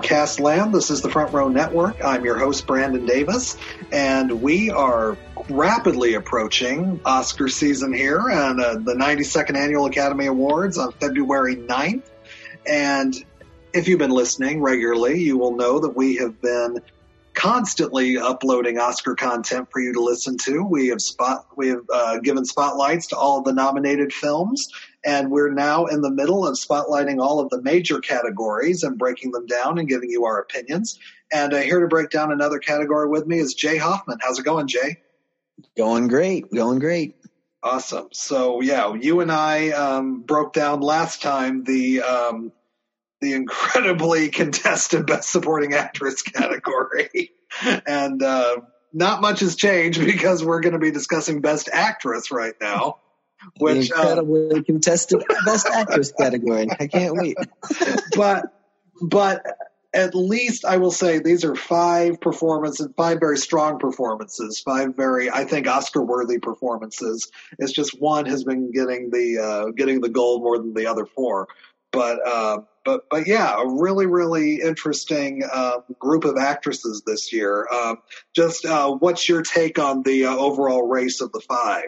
podcast land. This is the Front Row Network. I'm your host, Brandon Davis, and we are rapidly approaching Oscar season here and the 92nd Annual Academy Awards on February 9th. And if you've been listening regularly, you will know that we have been constantly uploading Oscar content for you to listen to. We have given spotlights to all of the nominated films, and we're now in the middle of spotlighting all of the major categories and breaking them down and giving you our opinions. And here to break down another category with me is Jay Hoffman. How's it going, Jay? Going great. Awesome. So, yeah, you and I broke down last time the incredibly contested Best Supporting Actress category. And not much has changed because we're going to be discussing Best Actress right now. Which, the incredibly contested Best Actress category. I can't wait. But at least I will say these are five very strong performances, five very, I think, Oscar-worthy performances. It's just one has been getting the gold more than the other four. But yeah, a really, really interesting group of actresses this year. What's your take on the overall race of the five?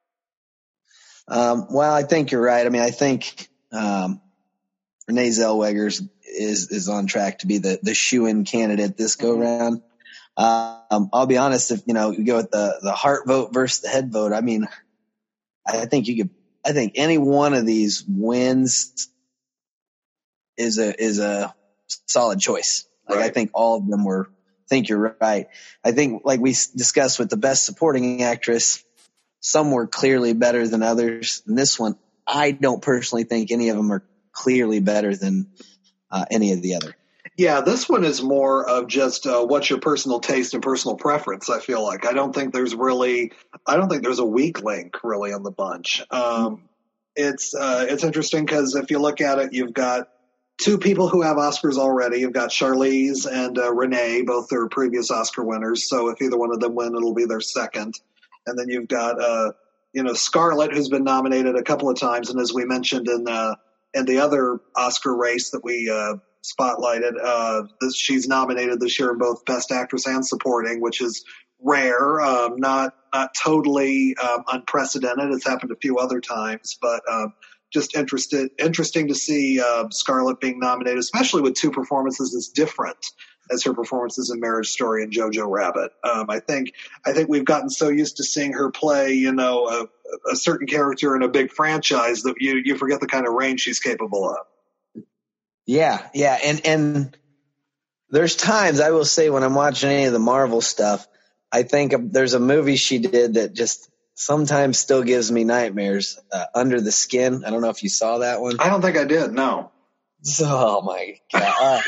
Well, I think you're right. I mean, I think Renee Zellweger is on track to be the shoo-in candidate this go round. I'll be honest, if you go with the heart vote versus the head vote, I mean, I think any one of these wins is a solid choice. Like, right. I think all of them were. I think you're right. I think, like we discussed with the Best Supporting Actress, some were clearly better than others. And this one, I don't personally think any of them are clearly better than any of the other. Yeah, this one is more of just what's your personal taste and personal preference. I feel like I don't think there's a weak link really on the bunch. It's interesting because if you look at it, you've got two people who have Oscars already. You've got Charlize and Renee, both their previous Oscar winners. So if either one of them win, it'll be their second. And then you've got Scarlett, who's been nominated a couple of times, and as we mentioned in the other Oscar race that we spotlighted, she's nominated this year in both Best Actress and Supporting, which is rare, not totally unprecedented. It's happened a few other times, but just interesting to see Scarlett being nominated, especially with two performances as different as her performances in Marriage Story and Jojo Rabbit. I think we've gotten so used to seeing her play, a certain character in a big franchise that you forget the kind of range she's capable of. Yeah, and there's times I will say when I'm watching any of the Marvel stuff, I think there's a movie she did that just sometimes still gives me nightmares. Under the Skin. I don't know if you saw that one. I don't think I did. No. Oh my God.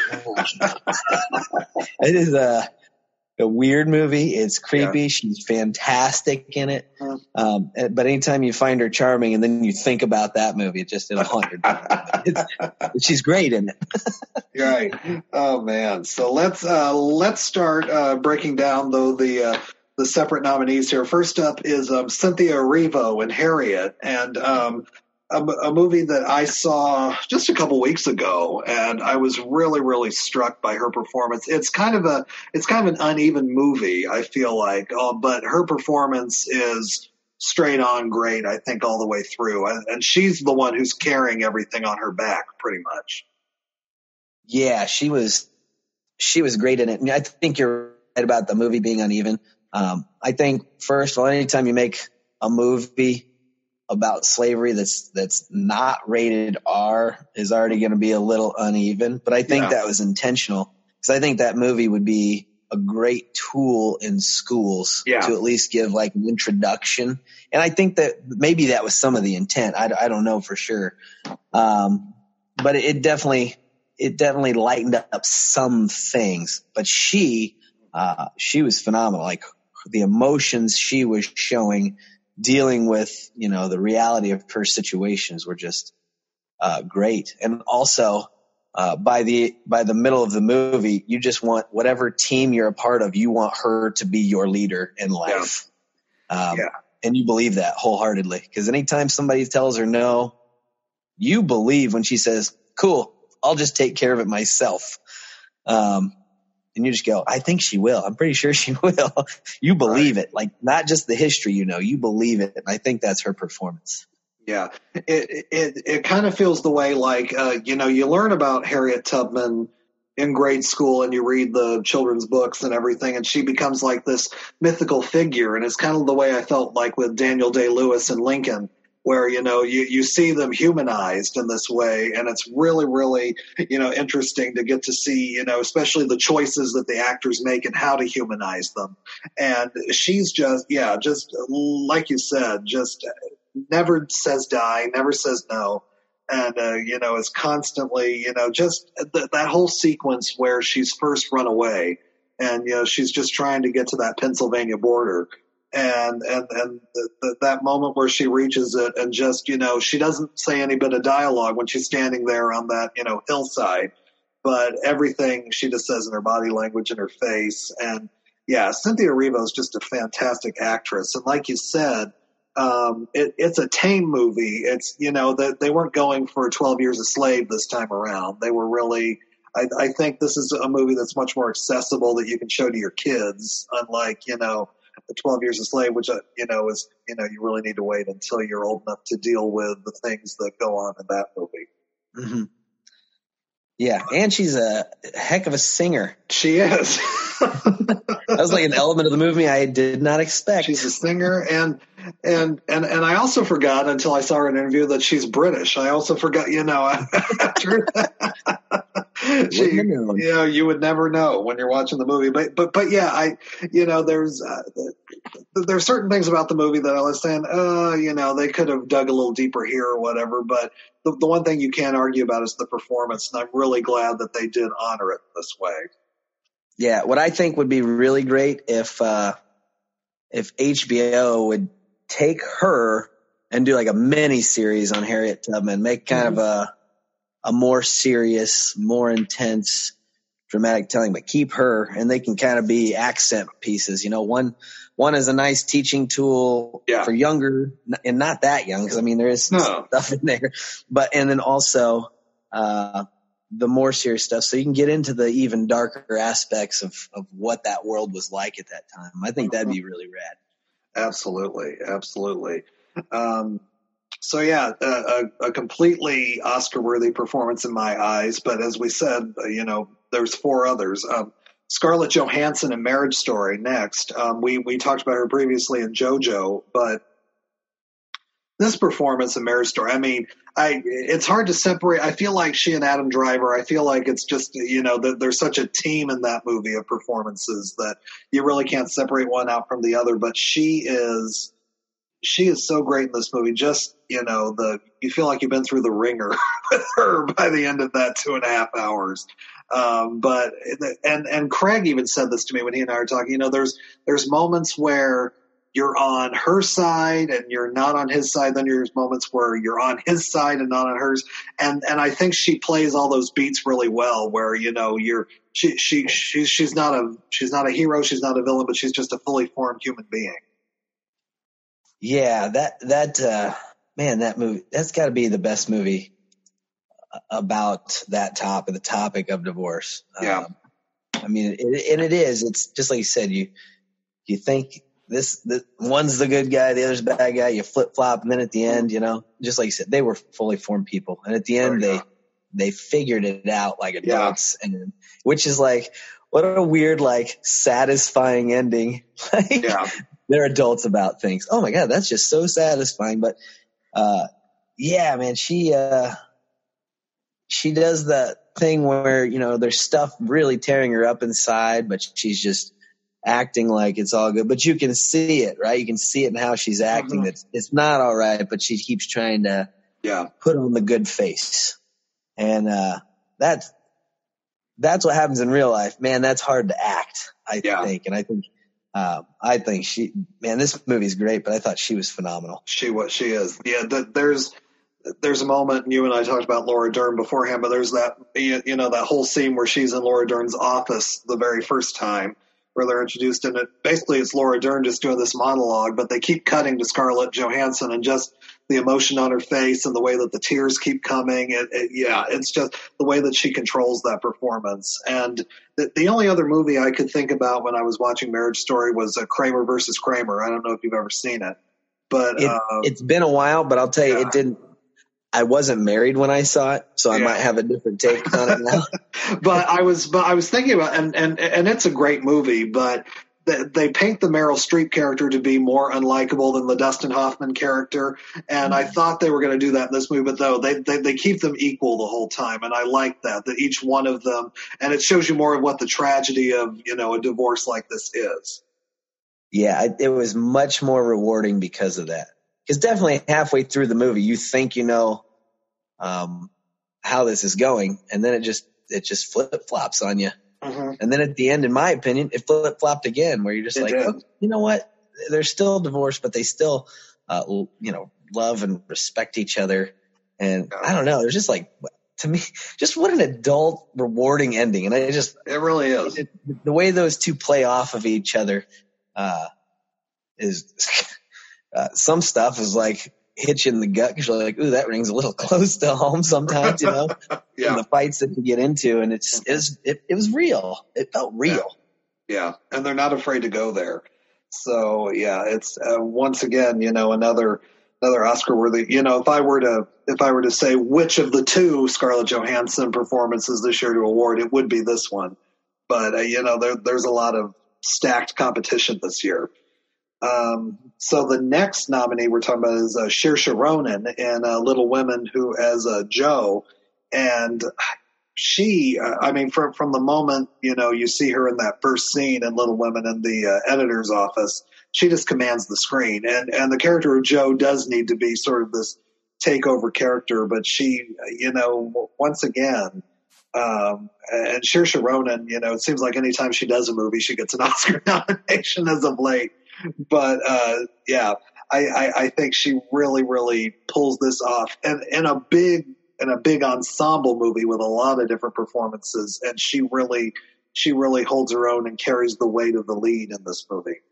It is a weird movie. It's creepy. Yeah. She's fantastic in it. But anytime you find her charming and then you think about that movie, it'll haunt your she's great in it. Right. Oh man. So let's start breaking down though the separate nominees here. First up is Cynthia Erivo in Harriet, and a movie that I saw just a couple weeks ago, and I was really, really struck by her performance. It's kind of an uneven movie, I feel like, but her performance is straight on great, I think, all the way through. And she's the one who's carrying everything on her back, pretty much. Yeah, she was great in it. I think you're right about the movie being uneven. I think, first of all, anytime you make a movie about slavery that's not rated R is already going to be a little uneven. But I think that was intentional, because I think that movie would be a great tool in schools to at least give like an introduction. And I think that maybe that was some of the intent. I don't know for sure. But it definitely lightened up some things. But she was phenomenal. Like the emotions she was showing, dealing with, the reality of her situations were just great. And also, by the middle of the movie, you just want whatever team you're a part of, you want her to be your leader in life. And you believe that wholeheartedly, because anytime somebody tells her no, you believe when she says, cool, I'll just take care of it myself. And you just go, I think she will. I'm pretty sure she will. You believe it. Like, not just the history, you believe it. And I think that's her performance. Yeah. It kind of feels the way like, you learn about Harriet Tubman in grade school and you read the children's books and everything, and she becomes like this mythical figure. And it's kind of the way I felt like with Daniel Day-Lewis and Lincoln, where, you see them humanized in this way. And it's really, really, interesting to get to see, especially the choices that the actors make and how to humanize them. And she's just like you said, just never says die, never says no. And, is constantly, just that whole sequence where she's first run away and, she's just trying to get to that Pennsylvania border. And that moment where she reaches it and just, she doesn't say any bit of dialogue when she's standing there on that, hillside, but everything she just says in her body language and her face. And yeah, Cynthia Erivo is just a fantastic actress. And like you said, it's a tame movie. It's, that they weren't going for 12 Years a Slave this time around. They were really, I think this is a movie that's much more accessible that you can show to your kids, unlike, the 12 Years a Slave, which, is, you really need to wait until you're old enough to deal with the things that go on in that movie. Mm-hmm. Yeah. And she's a heck of a singer. She is. That was like an element of the movie I did not expect. She's a singer, and I also forgot until I saw her in an interview that she's British. I also forgot, after that. You would never know when you're watching the movie, but yeah, there's certain things about the movie that I was saying, they could have dug a little deeper here or whatever. But the one thing you can't argue about is the performance, and I'm really glad that they did honor it this way. Yeah, what I think would be really great if HBO would take her and do like a mini series on Harriet Tubman, make kind of a more serious, more intense, dramatic telling, but keep her, and they can kind of be accent pieces. One is a nice teaching tool for younger and not that young, because I mean there is stuff in there, and then also the more serious stuff, so you can get into the even darker aspects of what that world was like at that time. I think that'd be really rad. Absolutely. So yeah, a completely Oscar-worthy performance in my eyes. But as we said, there's 4 others. Scarlett Johansson in Marriage Story next. We talked about her previously in JoJo, but this performance in Marriage Story, I mean, it's hard to separate. I feel like she and Adam Driver, I feel like it's just, there's such a team in that movie of performances that you really can't separate one out from the other. But she is so great in this movie. Just, you feel like you've been through the ringer with her by the end of that 2.5 hours. But Craig even said this to me when he and I were talking, there's moments where you're on her side and you're not on his side. Then there's moments where you're on his side and not on hers. And I think she plays all those beats really well, where, she's not a hero. She's not a villain, but she's just a fully formed human being. Yeah. That movie, that's gotta be the best movie about the topic of divorce. Yeah. I mean, it is, it's just like you said, you think, this one's the good guy, the other's the bad guy. You flip flop, and then at the end, just like you said, they were fully formed people, and at the end, they figured it out like adults, and which is like, what a weird, like, satisfying ending. They're adults about things. Oh my god, that's just so satisfying. But man, she does that thing where there's stuff really tearing her up inside, but she's just acting like it's all good, but you can see it, right? You can see it in how she's acting. That it's not all right, but she keeps trying to put on the good face. And that's what happens in real life, man. That's hard to act, I think. And I think this movie's great, but I thought she was phenomenal. She is. Yeah, there's a moment, and you and I talked about Laura Dern beforehand, but there's that that whole scene where she's in Laura Dern's office the very first time, where they're introduced in it. Basically, it's Laura Dern just doing this monologue, but they keep cutting to Scarlett Johansson and just the emotion on her face and the way that the tears keep coming. It's just the way that she controls that performance. And the only other movie I could think about when I was watching Marriage Story was Kramer versus Kramer. I don't know if you've ever seen it, but it's been a while, but I'll tell you, it didn't. I wasn't married when I saw it, so I might have a different take on it now. but I was thinking about, and it's a great movie, but they paint the Meryl Streep character to be more unlikable than the Dustin Hoffman character, and I thought they were going to do that in this movie, but though they keep them equal the whole time, and I like that each one of them, and it shows you more of what the tragedy of a divorce like this is. Yeah, it was much more rewarding because of that. Because definitely halfway through the movie, you think you know how this is going, and then it just flip flops on you. Mm-hmm. And then at the end, in my opinion, it flip flopped again, where you're just oh, you know what? They're still divorced, but they still love and respect each other. And I don't know, there's just to me, just what an adult, rewarding ending. And it really is. The way those two play off of each other is. Some stuff is hit you in the gut because you're like, ooh, that rings a little close to home sometimes, And the fights that you get into, and it was real. It felt real. Yeah, and they're not afraid to go there. So yeah, it's once again, another Oscar worthy. If I were to say which of the two Scarlett Johansson performances this year to award, it would be this one. But there's a lot of stacked competition this year. So the next nominee we're talking about is Saoirse Ronan in Little Women, who as Jo, and she, from the moment you see her in that first scene in Little Women in the editor's office, she just commands the screen, and the character of Jo does need to be sort of this takeover character, but she, once again. And Saoirse Ronan, it seems like anytime she does a movie, she gets an Oscar nomination as of late. But I think she really, really pulls this off, and in a big ensemble movie with a lot of different performances, and she really holds her own and carries the weight of the lead in this movie.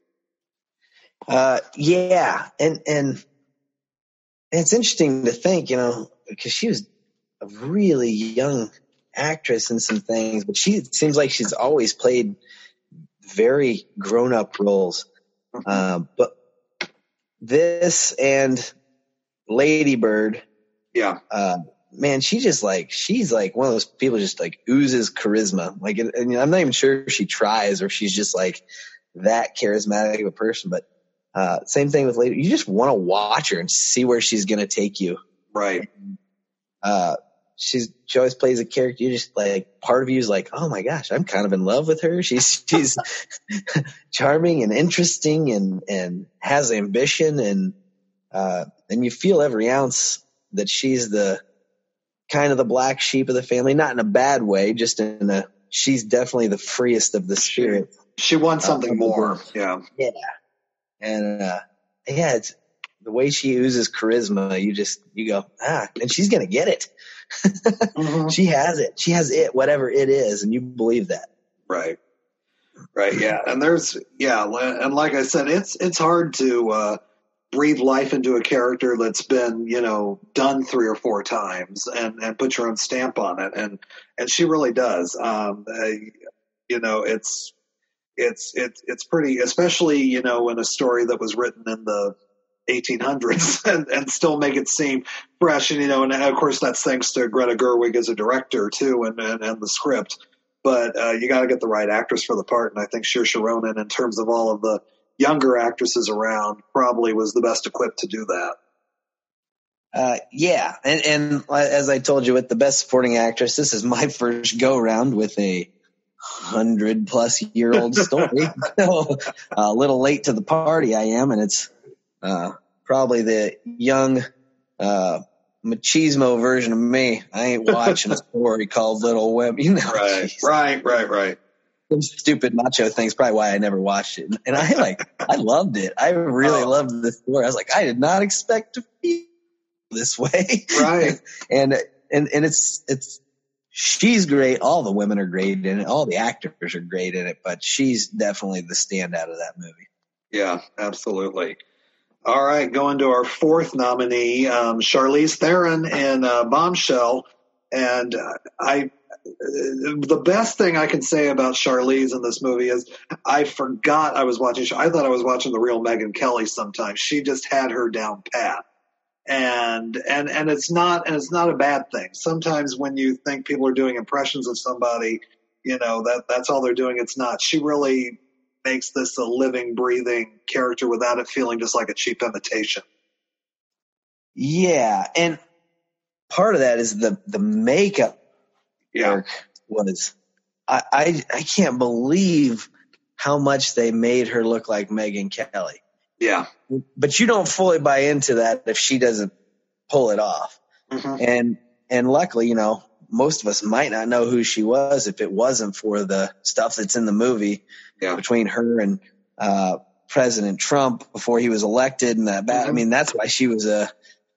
And it's interesting to think, because she was a really young actress in some things, but it seems like she's always played very grown-up roles. But this and Lady Bird, man, she's like one of those people just oozes charisma. And I'm not even sure if she tries or if she's just that charismatic of a person. But same thing with Lady. You just want to watch her and see where she's going to take you. Right. She always plays a character. You just part of you is oh my gosh, I'm kind of in love with her. She's charming and interesting and has ambition and you feel every ounce that she's the kind of the black sheep of the family, not in a bad way, just she's definitely the freest of the spirit. She wants something more. Yeah. Yeah. And it's the way she oozes charisma. You go, and she's going to get it. Mm-hmm. She has it, whatever it is, and you believe that. Right. Yeah. And and like I said, it's hard to breathe life into a character that's been, done 3 or 4 times and put your own stamp on it. And she really does. It's pretty, especially, in a story that was written in the 1800s and still make it seem fresh. And of course that's thanks to Greta Gerwig as a director too, and the script. But you got to get the right actress for the part, and I think Saoirse Ronan, in terms of all of the younger actresses around, probably was the best equipped to do that. And as I told you, with the best supporting actress, this is my first go round with a 100-plus-year-old story. So a little late to the party I am, and it's probably the young machismo version of me. I ain't watching a story called Little Women. Right. Some stupid macho thing's probably why I never watched it. And I loved it. I really loved the story. I was like, I did not expect to feel this way. Right. and it's she's great. All the women are great in it. All the actors are great in it, but she's definitely the standout of that movie. Yeah, absolutely. All right, going to our fourth nominee, Charlize Theron in Bombshell, and the best thing I can say about Charlize in this movie is I forgot I was watching. I thought I was watching the real Megyn Kelly. Sometimes she just had her down pat, and it's not a bad thing. Sometimes when you think people are doing impressions of somebody, that's all they're doing. It's not. She really makes this a living, breathing character without it feeling just like a cheap imitation. Yeah, and part of that is the makeup. Yeah, was I can't believe how much they made her look like Megyn Kelly. Yeah, but you don't fully buy into that if she doesn't pull it off. Mm-hmm. And luckily, most of us might not know who she was if it wasn't for the stuff that's in the movie between her and President Trump before he was elected, and that. Mm-hmm. I mean, that's why she was a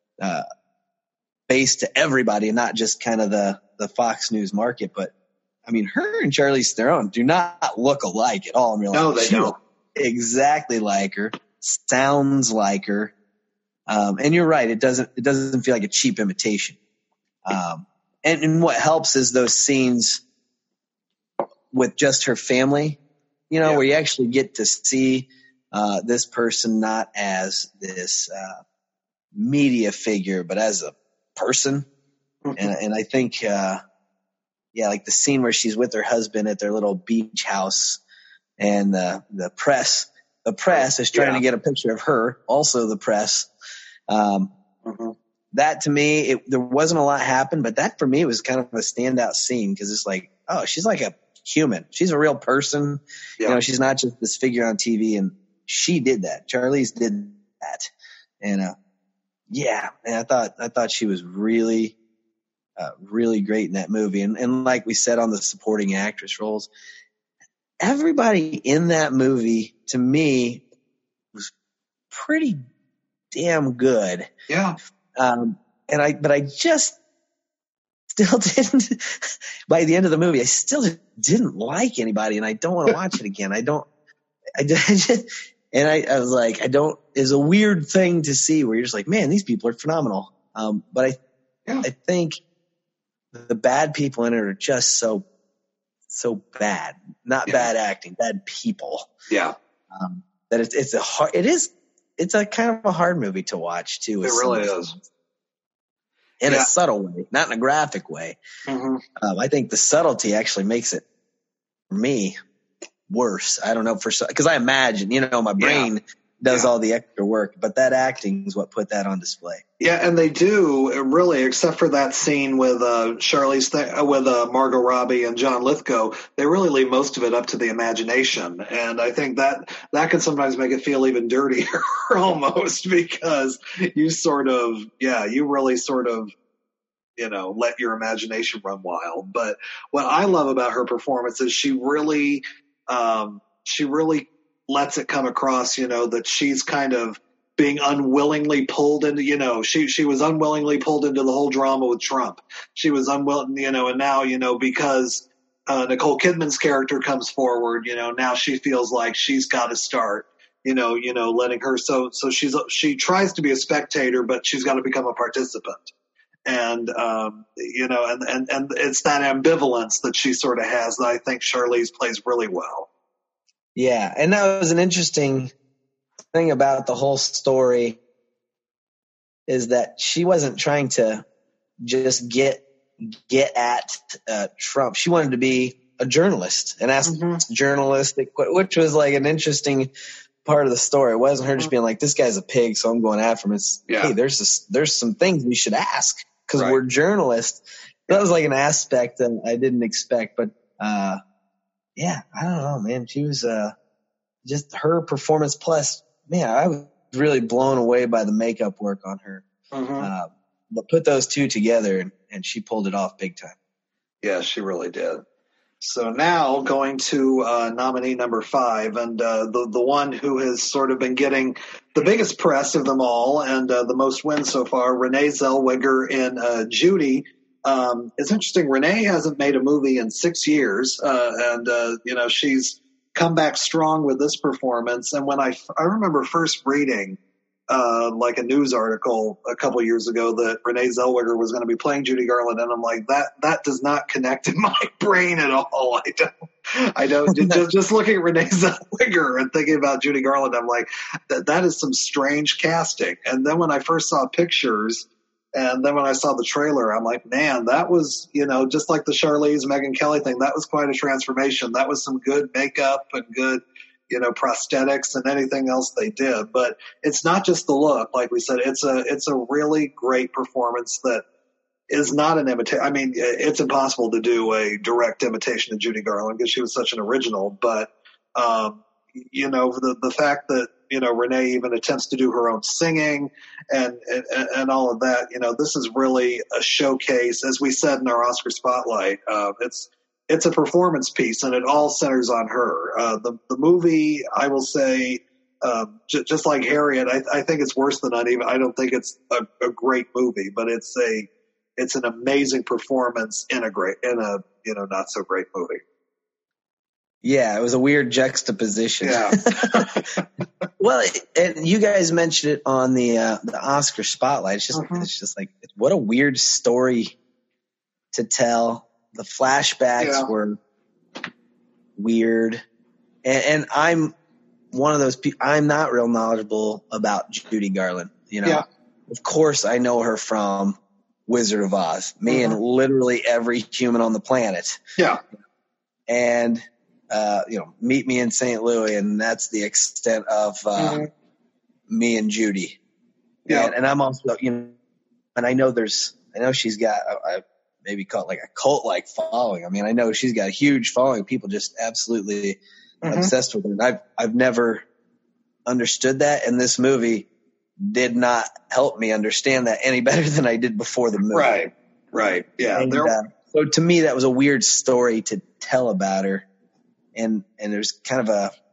base to everybody, and not just kind of the Fox News market. But I mean, her and Charlize Theron do not look alike at all in real life. No, they don't. Exactly like her, sounds like her, and you're right. It doesn't feel like a cheap imitation. And what helps is those scenes with just her family, where you actually get to see this person not as this media figure, but as a person. And I think, like the scene where she's with her husband at their little beach house, and the press is trying to get a picture of her, also the press. That to me, there wasn't a lot happen, but that for me was kind of a standout scene because it's like, oh, she's like a human. She's a real person. Yeah. She's not just this figure on TV, and she did that. Charlize did that. And, and I thought she was really, really great in that movie. And like we said on the supporting actress roles, everybody in that movie to me was pretty damn good. Yeah. But I just still didn't, by the end of the movie, I still didn't like anybody, and I don't want to watch it again. I was like, it's a weird thing to see where you're just like, man, these people are phenomenal. But I think the bad people in it are just so bad, not bad acting, bad people. Yeah. That it's a kind of a hard movie to watch too. It really is. In a subtle way, not in a graphic way. Mm-hmm. I think the subtlety actually makes it, for me, worse. I don't know because I imagine, my brain does all the extra work, but that acting is what put that on display. Yeah, and they do really, except for that scene with with Margot Robbie and John Lithgow, they really leave most of it up to the imagination, and I think that can sometimes make it feel even dirtier, almost, because you really sort of let your imagination run wild. But what I love about her performance is she really lets it come across, that she's kind of being unwillingly pulled into, she was unwillingly pulled into the whole drama with Trump. She was unwilling, and now, because Nicole Kidman's character comes forward, now she feels like she's got to start, letting her. So she tries to be a spectator, but she's got to become a participant. And, and it's that ambivalence that she sort of has that I think Charlize plays really well. Yeah, and that was an interesting thing about the whole story is that she wasn't trying to just get at Trump. She wanted to be a journalist and ask journalistic, which was like an interesting part of the story. It wasn't her just being like, this guy's a pig, so I'm going after him. It's, hey, there's some things we should ask because we're journalists. That was like an aspect that I didn't expect, but I don't know, man. She was just her performance plus, man, I was really blown away by the makeup work on her. But put those two together, and she pulled it off big time. Yeah, she really did. So now going to nominee number 5, and the one who has sort of been getting the biggest press of them all and the most wins so far, Renee Zellweger in Judy. It's interesting. Renee hasn't made a movie in 6 years, and she's come back strong with this performance. And when I remember first reading like a news article a couple years ago that Renee Zellweger was going to be playing Judy Garland, and I'm like, that does not connect in my brain at all. I don't. just looking at Renee Zellweger and thinking about Judy Garland, I'm like, that is some strange casting. And then when I first saw pictures, and then when I saw the trailer, I'm like, man, that was, just like the Charlize Megyn Kelly thing, that was quite a transformation. That was some good makeup and good, prosthetics and anything else they did. But it's not just the look, like we said. It's a really great performance that is not an imitation. I mean, it's impossible to do a direct imitation of Judy Garland because she was such an original. But the fact that Renee even attempts to do her own singing and all of that, this is really a showcase, as we said in our Oscar spotlight. It's a performance piece, and it all centers on her. The movie, I will say, just like Harriet, I think it's worse than uneven. I don't think it's a great movie, but it's an amazing performance in a not so great movie. Yeah, it was a weird juxtaposition. Yeah. Well, and you guys mentioned it on the Oscar spotlight. It's just like, what a weird story to tell. The flashbacks were weird, and I'm one of those people. I'm not real knowledgeable about Judy Garland. Of course, I know her from Wizard of Oz. Me and literally every human on the planet. Yeah, and Meet Me in St. Louis, and that's the extent of me and Judy. Yeah, and I'm also and I know she's got. Maybe call it like a cult-like following. I mean, I know she's got a huge following. People just absolutely obsessed with her. And I've never understood that, and this movie did not help me understand that any better than I did before the movie. Right. Yeah. And, so to me, that was a weird story to tell about her, and there's kind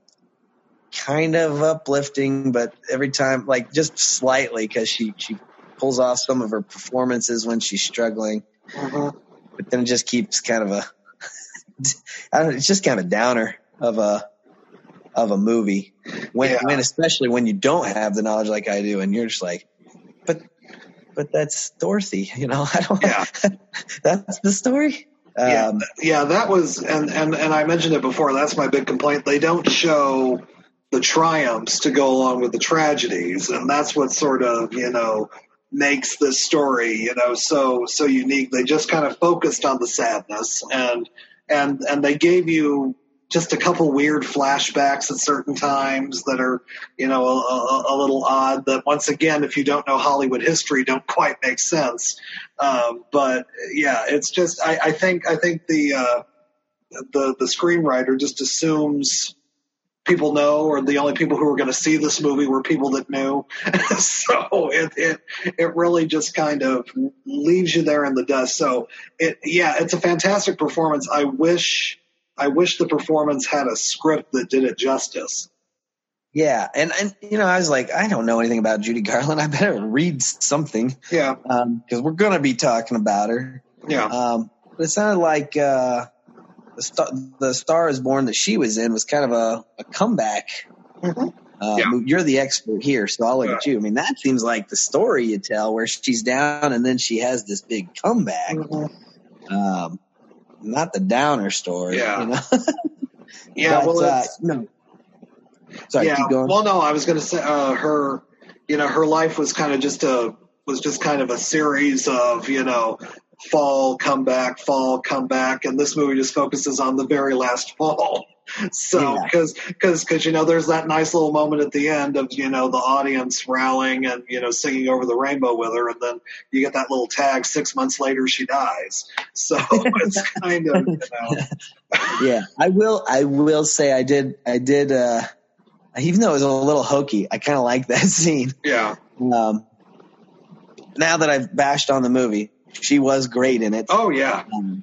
of uplifting, but every time, like, just slightly, because she pulls off some of her performances when she's struggling. But then it just keeps kind of it's just kind of a downer of a movie when especially when you don't have the knowledge like I do, and you're just like, but that's Dorothy, that's the story. That was, and I mentioned it before. That's my big complaint. They don't show the triumphs to go along with the tragedies, and that's what sort of makes this story, so unique. They just kind of focused on the sadness, and they gave you just a couple weird flashbacks at certain times that are, a little odd, that once again, if you don't know Hollywood history, don't quite make sense. But yeah, it's just, I think the screenwriter just assumes people know, or the only people who were going to see this movie were people that knew. So it really just kind of leaves you there in the dust. So it's a fantastic performance. I wish the performance had a script that did it justice. Yeah. And I was like, I don't know anything about Judy Garland. I better read something. Yeah. Cause we're going to be talking about her. Yeah. But it sounded like, the Star is Born that she was in was kind of a comeback. You're the expert here, so I'll look at you. I mean, that seems like the story you tell, where she's down and then she has this big comeback. Not the downer story. Yeah. Yeah. No. Sorry, keep going. Well, no, I was going to say her life was kind of just a series of fall, come back, and this movie just focuses on the very last fall. So, because there's that nice little moment at the end of the audience rallying and singing Over the Rainbow with her, and then you get that little tag, 6 months later she dies. So it's kind of Yeah, I will say I did even though it was a little hokey, I kind of like that scene. Yeah. Now that I've bashed on the movie, she was great in it. Oh yeah.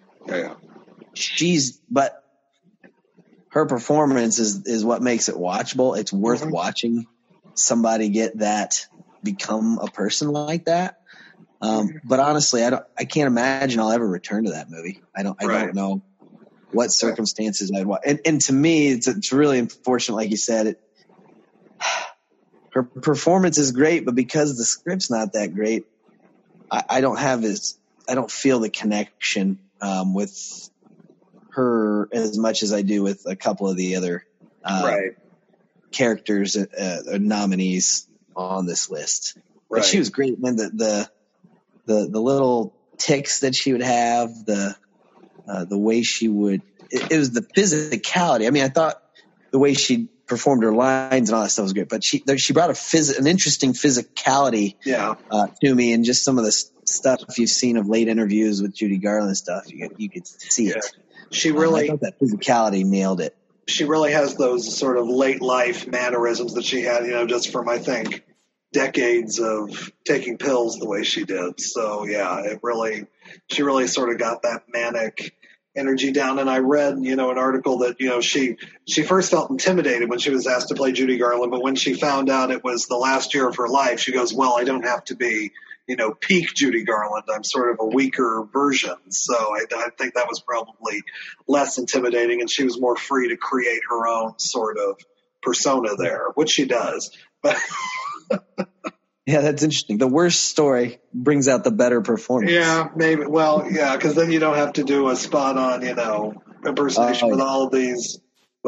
But her performance is what makes it watchable. It's worth watching somebody get that, become a person like that. But honestly, I can't imagine I'll ever return to that movie. I don't know what circumstances I'd watch. And to me, it's really unfortunate. Like you said, her performance is great, but because the script's not that great, I don't feel the connection, with her as much as I do with a couple of the other, characters, nominees on this list. Right. But she was great. Man, the little tics that she would have, the way she would, it was the physicality. I mean, I thought the way she performed her lines and all that stuff was great, but she brought an interesting physicality, to me, and just some of the stuff you've seen of late interviews with Judy Garland stuff. You could see it. She really, I thought that physicality nailed it. She really has those sort of late life mannerisms that she had, just from, I think, decades of taking pills the way she did. So she really sort of got that manic energy down. And I read, an article that, she first felt intimidated when she was asked to play Judy Garland, but when she found out it was the last year of her life, she goes, well, I don't have to be, peak Judy Garland. I'm sort of a weaker version. So I think that was probably less intimidating, and she was more free to create her own sort of persona there, which she does. But yeah, that's interesting. The worst story brings out the better performance. Yeah, maybe. Well, yeah, because then you don't have to do a spot on, impersonation with all of these,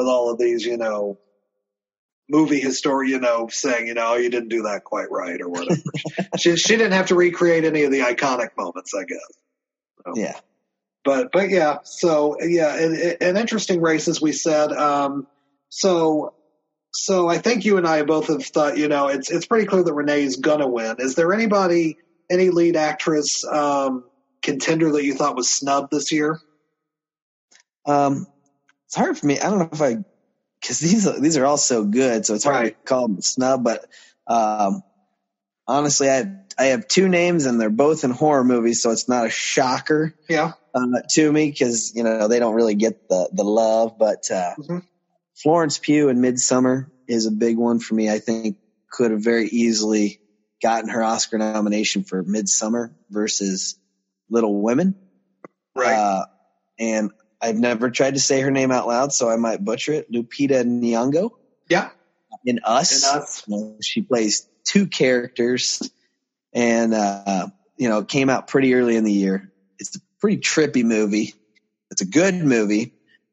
movie history, saying, you didn't do that quite right or whatever. she didn't have to recreate any of the iconic moments, I guess. So. Yeah. But yeah, so yeah, an interesting race, as we said. So I think you and I both have thought, it's pretty clear that Renee's gonna win. Is there any lead actress contender that you thought was snubbed this year? It's hard for me. I don't know if because these are all so good, so it's hard to call them a snub. But honestly, I have two names, and they're both in horror movies, so it's not a shocker to me, because they don't really get the love. But Florence Pugh in Midsommar is a big one for me. I think could have very easily gotten her Oscar nomination for Midsommar versus Little Women. Right. And I've never tried to say her name out loud, so I might butcher it. Lupita Nyong'o. Yeah. In Us. She plays two characters, and it came out pretty early in the year. It's a pretty trippy movie. It's a good movie.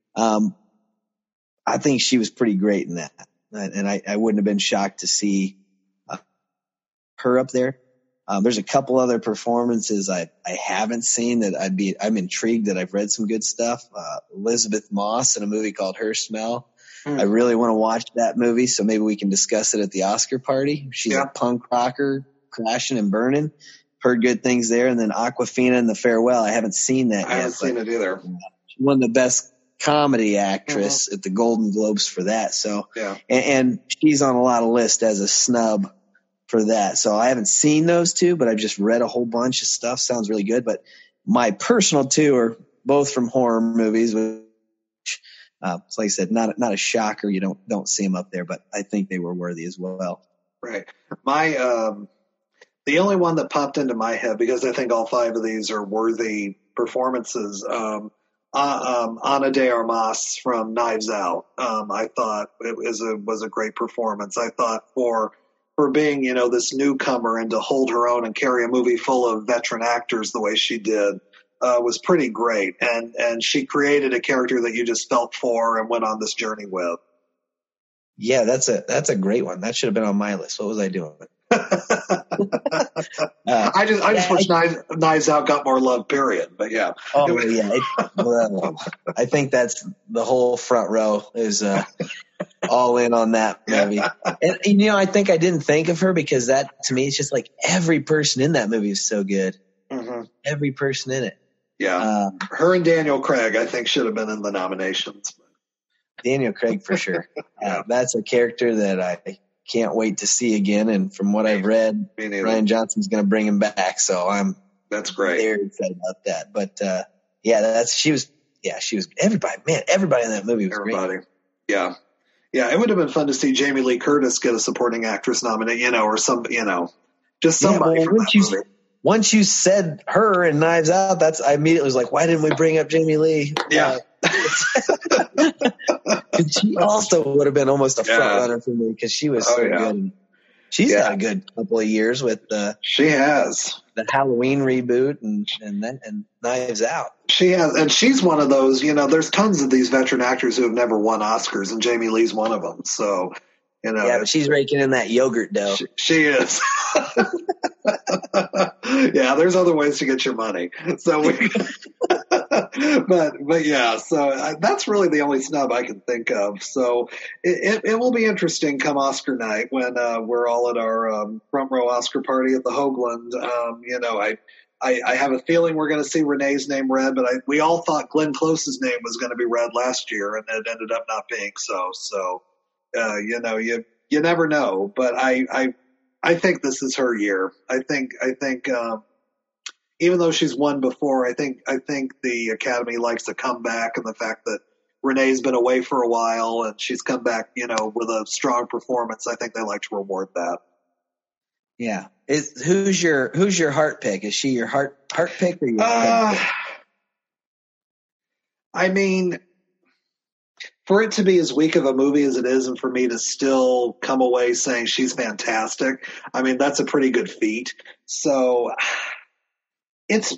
I think she was pretty great in that, and I wouldn't have been shocked to see her up there. There's a couple other performances I haven't seen that I'm intrigued that I've read some good stuff. Elizabeth Moss in a movie called Her Smell. I really want to watch that movie, so maybe we can discuss it at the Oscar party. She's a punk rocker, crashing and burning. Heard good things there. And then Awkwafina in The Farewell. I haven't seen that yet. I haven't seen it either. She won the best comedy actress at the Golden Globes for that. So, and she's on a lot of lists as a snub for that. So I haven't seen those two, but I've just read a whole bunch of stuff. Sounds really good. But my personal two are both from horror movies, which, so like I said, not a shocker. You don't see them up there, but I think they were worthy as well. Right. The only one that popped into my head, because I think all five of these are worthy performances, Ana de Armas from Knives Out. I thought it was a great performance. I thought for being, this newcomer, and to hold her own and carry a movie full of veteran actors the way she did, was pretty great. And she created a character that you just felt for and went on this journey with. Yeah, that's a great one. That should have been on my list. What was I doing? I just wish Knives Out got more love, period. But yeah. Oh yeah. I think that's the whole front row is all in on that movie. And I think I didn't think of her because that, to me, it's just like every person in that movie is so good. Mm-hmm. Every person in it. Yeah. Her and Daniel Craig, I think, should have been in the nominations. Daniel Craig for sure. That's a character that I can't wait to see again. And from what I've read, Rian Johnson's going to bring him back. So that's great. Very excited about that. But she was everybody. Man, everybody in that movie was great. Yeah. Yeah, it would have been fun to see Jamie Lee Curtis get a supporting actress nomination, or some, just somebody from that movie. once you said her and Knives Out, I immediately was like, why didn't we bring up Jamie Lee? Yeah. She also would have been almost a front runner for me because she was good. She's had a good couple of years with she has the Halloween reboot and Knives Out. She has, and she's one of those. There's tons of these veteran actors who have never won Oscars, and Jamie Lee's one of them. So, yeah, but she's raking in that yogurt dough. She is. Yeah, there's other ways to get your money. So, but yeah, so that's really the only snub I can think of. So it will be interesting come Oscar night when we're all at our front row Oscar party at the Hoagland. I have a feeling we're going to see Renee's name read, but we all thought Glenn Close's name was going to be read last year, and it ended up not being so. So, you never know, but I think this is her year. I think even though she's won before, I think the Academy likes to come back, and the fact that Renee's been away for a while and she's come back, with a strong performance, I think they like to reward that. Yeah. Who's your heart pick? Is she your heart pick or your head pick? I mean, for it to be as weak of a movie as it is, and for me to still come away saying she's fantastic, I mean, that's a pretty good feat. So it's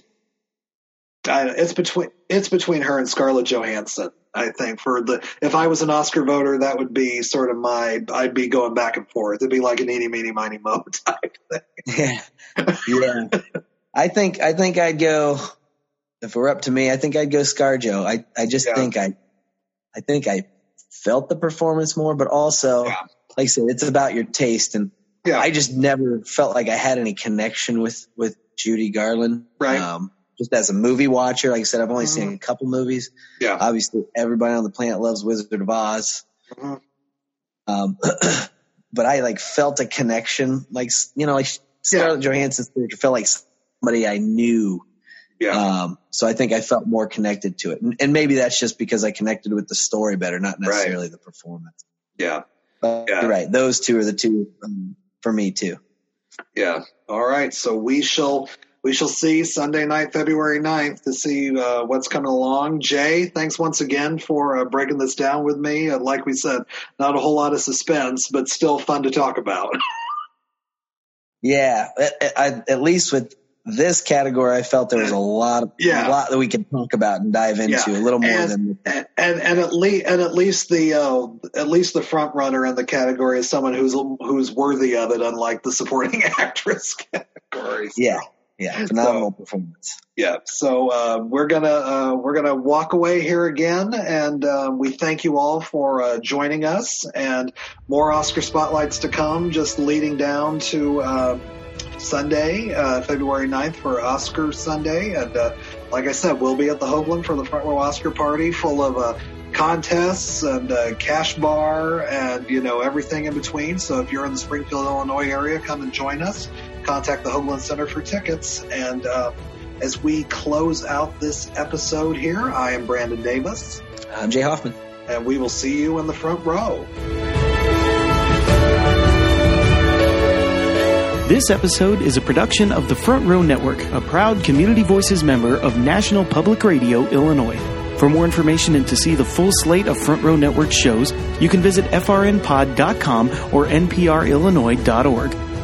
between her and Scarlett Johansson. I think if I was an Oscar voter, that would be sort of I'd be going back and forth. It'd be like an eeny, meeny, miny, mo type thing. Yeah. I think I'd go, if it were up to me, I think I'd go ScarJo. I just think I felt the performance more, but also, like I said, it's about your taste. And I just never felt like I had any connection with Judy Garland. Right. Just as a movie watcher, like I said, I've only seen a couple movies. Yeah. Obviously, everybody on the planet loves Wizard of Oz. But I felt a connection, like Scarlett Johansson's character felt like somebody I knew. Yeah. So I think I felt more connected to it. And maybe that's just because I connected with the story better, not necessarily the performance. Yeah. But you're right. Those two are the two for me too. Yeah. All right. So we shall see Sunday night, February 9th, to see what's coming along. Jay, thanks once again for breaking this down with me. Like we said, not a whole lot of suspense, but still fun to talk about. Yeah. At least with this category, I felt there was a lot that we could talk about and dive into a little more than at least the front runner in the category is someone who's worthy of it, unlike the supporting actress category. So. Yeah, phenomenal performance. Yeah, so we're gonna walk away here again, and we thank you all for joining us. And more Oscar spotlights to come, just leading down to Sunday, February 9th for Oscar Sunday. And like I said, we'll be at the Hoagland for the Front Row Oscar Party, full of contests and cash bar and everything in between. So if you're in the Springfield, Illinois area, come and join us. Contact the Hoagland Center for tickets. And as we close out this episode here, I am Brandon Davis. I'm Jay Hoffman. And we will see you in the front row. This episode is a production of the Front Row Network, a proud Community Voices member of National Public Radio, Illinois. For more information and to see the full slate of Front Row Network shows, you can visit frnpod.com or nprillinois.org.